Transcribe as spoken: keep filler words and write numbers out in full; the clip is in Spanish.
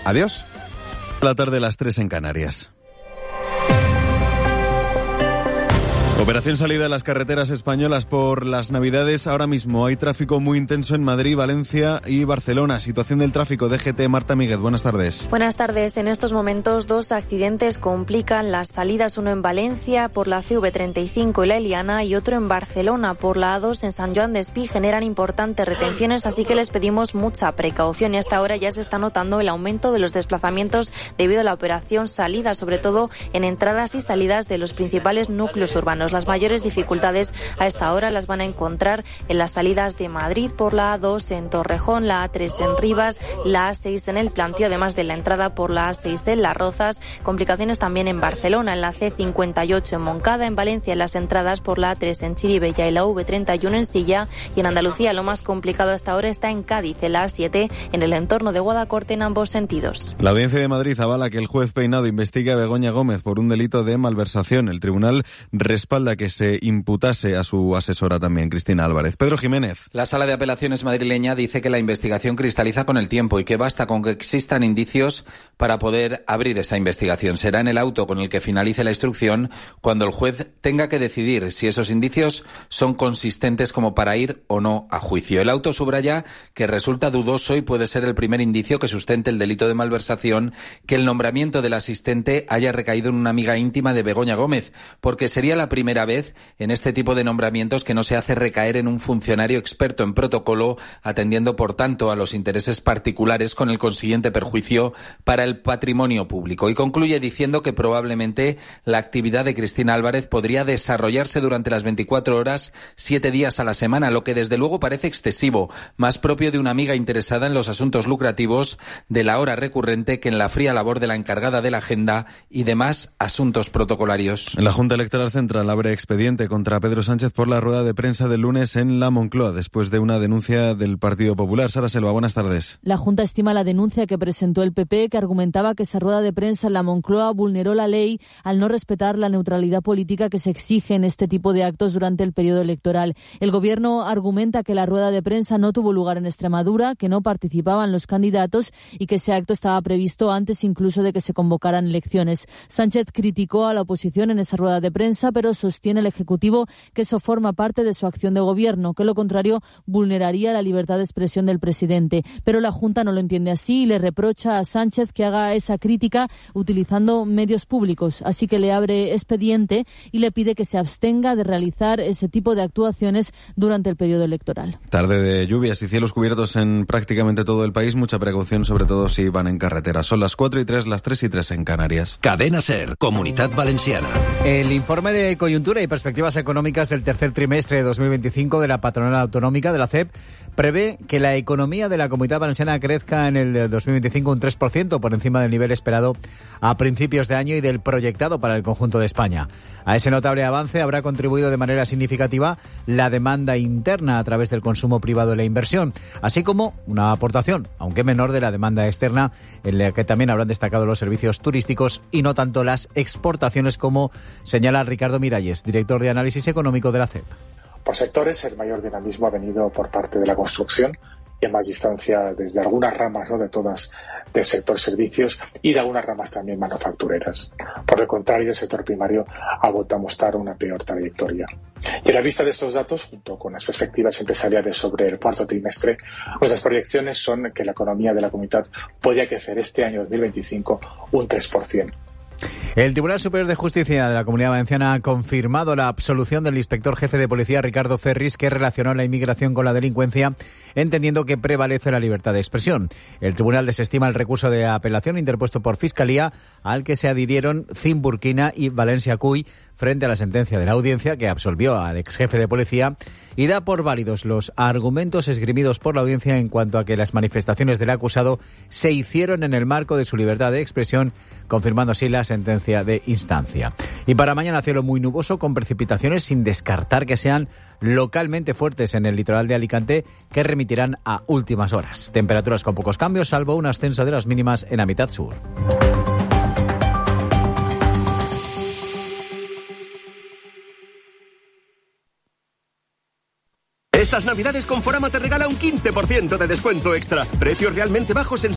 Adiós. La tarde, las tres en Canarias. Operación salida de las carreteras españolas por las Navidades. Ahora mismo hay tráfico muy intenso en Madrid, Valencia y Barcelona. Situación del tráfico, D G T, Marta Míguez, buenas tardes. Buenas tardes. En estos momentos dos accidentes complican las salidas, uno en Valencia por la C V treinta y cinco y la Eliana y otro en Barcelona por la A dos en San Joan Despí. Generan importantes retenciones, así que les pedimos mucha precaución y hasta ahora ya se está notando el aumento de los desplazamientos debido a la operación salida, sobre todo en entradas y salidas de los principales núcleos urbanos. Las mayores dificultades a esta hora las van a encontrar en las salidas de Madrid por la A dos en Torrejón, la A tres en Rivas, la A seis en el Plantío, además de la entrada por la A seis en Las Rozas. Complicaciones también en Barcelona, en la C cincuenta y ocho en Moncada, en Valencia en las entradas por la A tres en Chirivella y la V treinta y uno en Silla, y en Andalucía lo más complicado hasta ahora está en Cádiz, en la A siete en el entorno de Guadacorte en ambos sentidos. La Audiencia de Madrid avala que el juez Peinado investigue a Begoña Gómez por un delito de malversación. El tribunal respalda que se imputase a su asesora también, Cristina Álvarez. Pedro Jiménez. La Sala de Apelaciones madrileña dice que la investigación cristaliza con el tiempo y que basta con que existan indicios para poder abrir esa investigación. Será en el auto con el que finalice la instrucción cuando el juez tenga que decidir si esos indicios son consistentes como para ir o no a juicio. El auto subraya que resulta dudoso y puede ser el primer indicio que sustente el delito de malversación que el nombramiento del asistente haya recaído en una amiga íntima de Begoña Gómez, porque sería la primera primera vez en este tipo de nombramientos que no se hace recaer en un funcionario experto en protocolo, atendiendo por tanto a los intereses particulares con el consiguiente perjuicio para el patrimonio público. Y concluye diciendo que probablemente la actividad de Cristina Álvarez podría desarrollarse durante las veinticuatro horas, siete días a la semana, lo que desde luego parece excesivo, más propio de una amiga interesada en los asuntos lucrativos de la hora recurrente que en la fría labor de la encargada de la agenda y demás asuntos protocolarios. La Junta Electoral Central abre expediente contra Pedro Sánchez por la rueda de prensa del lunes en la Moncloa, después de una denuncia del Partido Popular. Sara Selva, buenas tardes. La Junta estima la denuncia que presentó el P P, que argumentaba que esa rueda de prensa en la Moncloa vulneró la ley al no respetar la neutralidad política que se exige en este tipo de actos durante el periodo electoral. El Gobierno argumenta que la rueda de prensa no tuvo lugar en Extremadura, que no participaban los candidatos y que ese acto estaba previsto antes incluso de que se convocaran elecciones. Sánchez criticó a la oposición en esa rueda de prensa, pero sostiene el Ejecutivo que eso forma parte de su acción de gobierno, que lo contrario vulneraría la libertad de expresión del presidente. Pero la Junta no lo entiende así y le reprocha a Sánchez que haga esa crítica utilizando medios públicos. Así que le abre expediente y le pide que se abstenga de realizar ese tipo de actuaciones durante el periodo electoral. Tarde de lluvias y cielos cubiertos en prácticamente todo el país. Mucha precaución, sobre todo si van en carretera. Son las cuatro y tres, las tres y tres en Canarias. Cadena SER, Comunidad Valenciana. El informe de coyuntura y perspectivas económicas del tercer trimestre de dos mil veinticinco de la Patronal Autonómica de la C E P prevé que la economía de la Comunidad Valenciana crezca en el dos mil veinticinco un tres por ciento por encima del nivel esperado a principios de año y del proyectado para el conjunto de España. A ese notable avance habrá contribuido de manera significativa la demanda interna a través del consumo privado y la inversión, así como una aportación, aunque menor, de la demanda externa, en la que también habrán destacado los servicios turísticos y no tanto las exportaciones, como señala Ricardo Miralles, director de análisis económico de la C E P. Por sectores, el mayor dinamismo ha venido por parte de la construcción y a más distancia desde algunas ramas, ¿no?, de todas del sector servicios y de algunas ramas también manufactureras. Por el contrario, el sector primario ha vuelto a mostrar una peor trayectoria. Y a la vista de estos datos, junto con las perspectivas empresariales sobre el cuarto trimestre, nuestras proyecciones son que la economía de la comunidad podría crecer este año dos mil veinticinco un tres por ciento. El Tribunal Superior de Justicia de la Comunidad Valenciana ha confirmado la absolución del inspector jefe de policía Ricardo Ferris, que relacionó la inmigración con la delincuencia, entendiendo que prevalece la libertad de expresión. El tribunal desestima el recurso de apelación interpuesto por Fiscalía, al que se adhirieron Cim Burkina y Valencia Cuy, frente a la sentencia de la audiencia que absolvió al ex jefe de policía, y da por válidos los argumentos esgrimidos por la audiencia en cuanto a que las manifestaciones del acusado se hicieron en el marco de su libertad de expresión, confirmando así la sentencia de instancia. Y para mañana, cielo muy nuboso con precipitaciones, sin descartar que sean localmente fuertes en el litoral de Alicante, que remitirán a últimas horas. Temperaturas con pocos cambios, salvo un ascenso de las mínimas en la mitad sur. Estas Navidades Conforama te regala un quince por ciento de descuento extra. Precios realmente bajos en